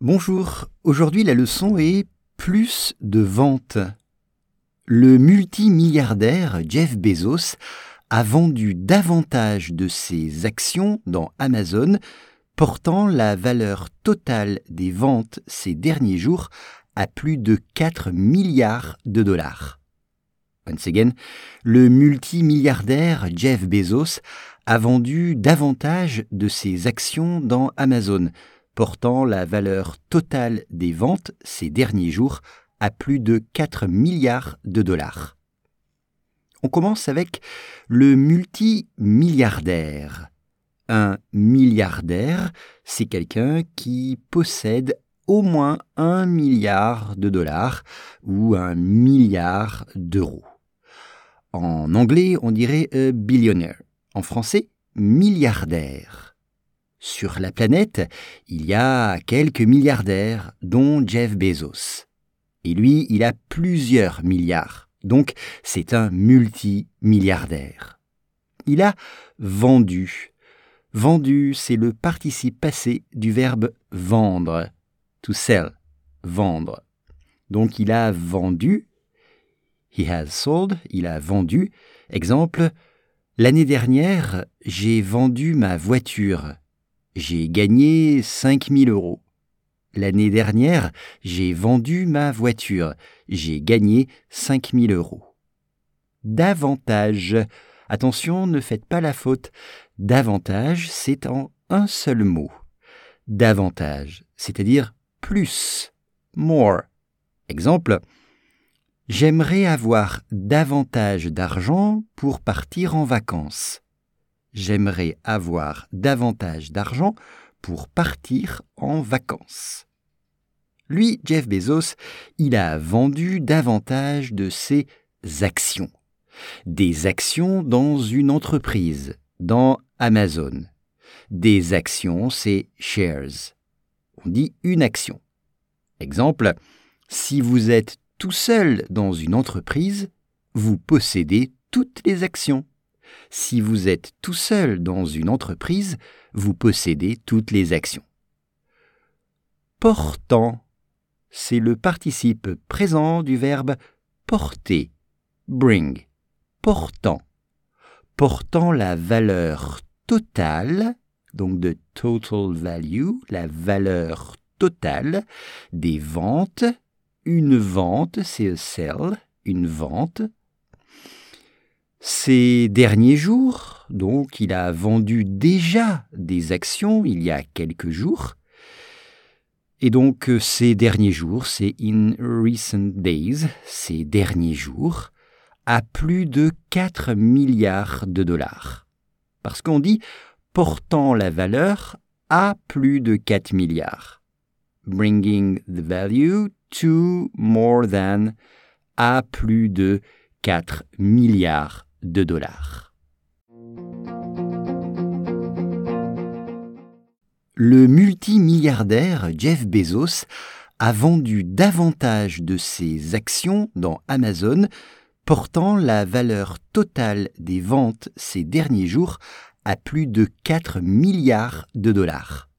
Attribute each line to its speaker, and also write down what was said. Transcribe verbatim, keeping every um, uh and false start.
Speaker 1: Bonjour, aujourd'hui la leçon est plus de ventes. Le multimilliardaire Jeff Bezos a vendu davantage de ses actions dans Amazon, portant la valeur totale des ventes ces derniers jours à plus de quatre milliards de dollars. Once again, le multimilliardaire Jeff Bezos a vendu davantage de ses actions dans Amazon, portant la valeur totale des ventes ces derniers jours à plus de quatre milliards de dollars. On commence avec le multimilliardaire. Un milliardaire, c'est quelqu'un qui possède au moins un milliard de dollars ou un milliard d'euros. En anglais, on dirait a billionaire. En français, milliardaire. Sur la planète, il y a quelques milliardaires, dont Jeff Bezos. Et lui, il a plusieurs milliards, donc c'est un multimilliardaire. Il a vendu. Vendu, c'est le participe passé du verbe vendre. To sell, vendre. Donc il a vendu. He has sold, il a vendu. Exemple, l'année dernière, j'ai vendu ma voiture. J'ai gagné cinq mille euros. L'année dernière, j'ai vendu ma voiture. J'ai gagné cinq mille euros. Davantage. Attention, ne faites pas la faute. Davantage, c'est en un seul mot. Davantage, c'est-à-dire plus, more. Exemple, j'aimerais avoir davantage d'argent pour partir en vacances. J'aimerais avoir davantage d'argent pour partir en vacances. Lui, Jeff Bezos, il a vendu davantage de ses actions. Des actions dans une entreprise, dans Amazon. Des actions, c'est shares. On dit une action. Exemple, si vous êtes tout seul dans une entreprise, vous possédez toutes les actions. Si vous êtes tout seul dans une entreprise, vous possédez toutes les actions. Portant, c'est le participe présent du verbe porter, bring, portant. Portant la valeur totale, donc de total value, la valeur totale des ventes. Une vente, c'est a sell, une vente. Ces derniers jours, donc il a vendu déjà des actions il y a quelques jours. Et donc ces derniers jours, c'est in recent days, ces derniers jours, à plus de quatre milliards de dollars. Parce qu'on dit portant la valeur à plus de quatre milliards. Bringing the value to more than, à plus de quatre milliards de dollars. Le multimilliardaire Jeff Bezos a vendu davantage de ses actions dans Amazon, portant la valeur totale des ventes ces derniers jours à plus de quatre milliards de dollars.